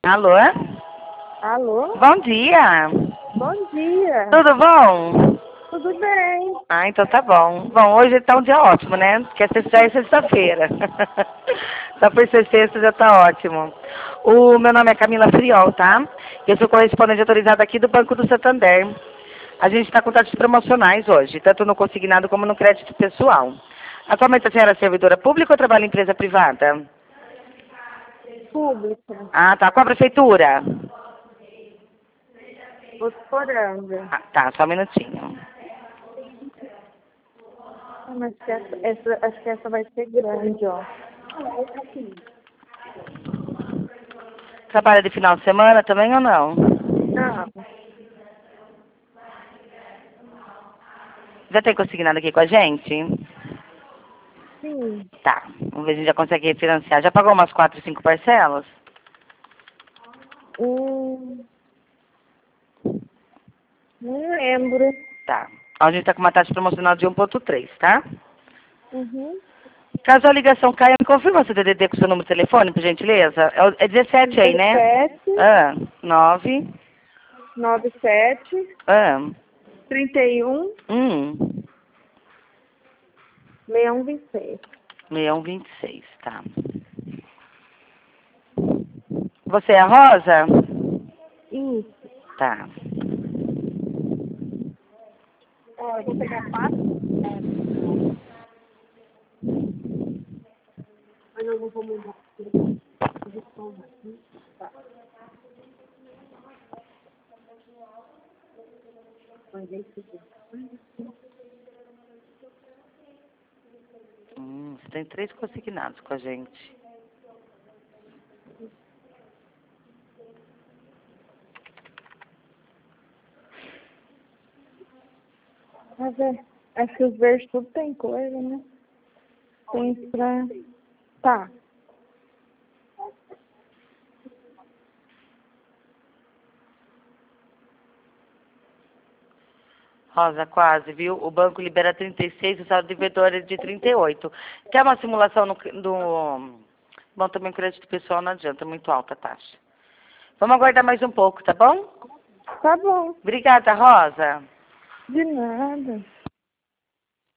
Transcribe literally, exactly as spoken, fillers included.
Alô? Alô? Bom dia. Bom dia. Tudo bom? Tudo bem? Ah, então tá bom. Bom, hoje tá um dia ótimo, né? Porque sexta já é sexta-feira. Só por ser sexta já tá ótimo. O meu nome é Camila Friol, tá? Eu sou correspondente autorizada aqui do Banco do Santander. A gente está com taxas promocionais hoje, tanto no consignado como no crédito pessoal. Atualmente a senhora é servidora pública ou trabalha em empresa privada? Pública. Ah, tá. Qual a prefeitura? Votuporanga. Ah, tá, só um minutinho. Ah, mas que essa, essa, acho que essa vai ser grande, ó. Trabalha de final de semana também ou não? Não. Já tem consignado aqui com a gente? Sim. Tá. Vamos ver se a gente já consegue refinanciar. Já pagou umas quatro, cinco parcelas? Hum, não lembro. Tá. A gente tá com uma taxa promocional de um ponto três, tá? Uhum. Caso a ligação caia, me confirma seu D D D com seu número de telefone, por gentileza. É o- é dezessete aí, né? dezessete, Ah, nove. noventa e sete, Ah, trinta e um, um. sessenta e um, vinte e seis. seis um vinte e seis, tá. Você é a Rosa? Isso. Tá. Ó, eu vou pegar quatro. Mas eu não vou mudar. Tá. Mas é isso aqui. Hum, você tem três consignados com a gente. Mas é, acho que os verdes tudo tem coisa, né? Tem pra... Tá. Rosa, quase, viu? O banco libera trinta e seis, o saldo devedor é de trinta e oito. Quer uma simulação no, do... Bom, também crédito pessoal não adianta, é muito alta a taxa. Vamos aguardar mais um pouco, tá bom? Tá bom. Obrigada, Rosa. De nada.